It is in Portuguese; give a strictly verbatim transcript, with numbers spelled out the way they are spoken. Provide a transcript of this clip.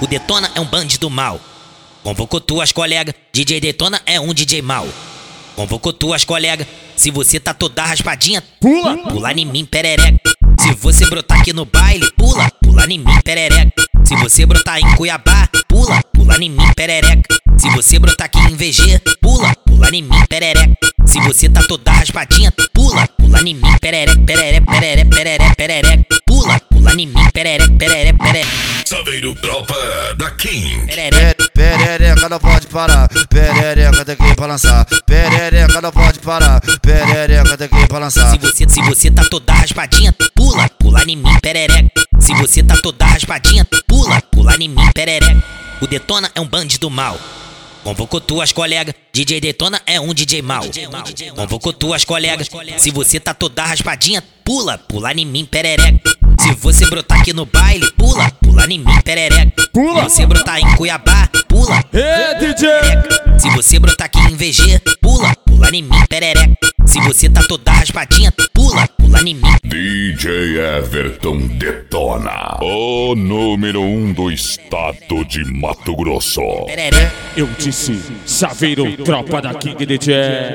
O Detona é um bandido mal. Convocou tuas colegas, D J Detona é um D J mal. Convocou tuas colegas, se você tá toda raspadinha, pula, pula em mim, perereca. Se você brotar aqui no baile, pula, pula em mim, perereca. Se você brotar em Cuiabá, pula, pula em mim, perereca. Se você brotar aqui em V G, pula, pula em mim, perereca. Se você tá toda raspadinha, pula, pula em mim, perereca, perereca, perereca, perereca, perereca. Pula, pula em mim, perereca, perereca, perereca. Saveiro Tropa da King. Perereca. Perereca não pode parar, perereca tem que ir pra lançar. Perereca não pode parar, perereca tem que ir pra lançar. Se você, se você tá toda raspadinha, pula, pula em mim, perereca. Se você tá toda raspadinha, pula, pula em mim, perereca. O Detona é um bandido mal. Convocou tuas colegas, D J Detona é um D J mal. Convocou tuas colegas, se você tá toda raspadinha, pula, pula em mim, perereca. Se você brotar aqui no baile, pula, pula em mim, perereca. Pula. Se você brotar em Cuiabá, pula. Ê, D J! Se você brotar aqui em V G, pula, pula em mim, perereca. Se você tá toda raspadinha, pula, pula em mim. D J Everton Detona, o número um do estado de Mato Grosso. Perereca. Eu disse, Saveiro Tropa da King D J.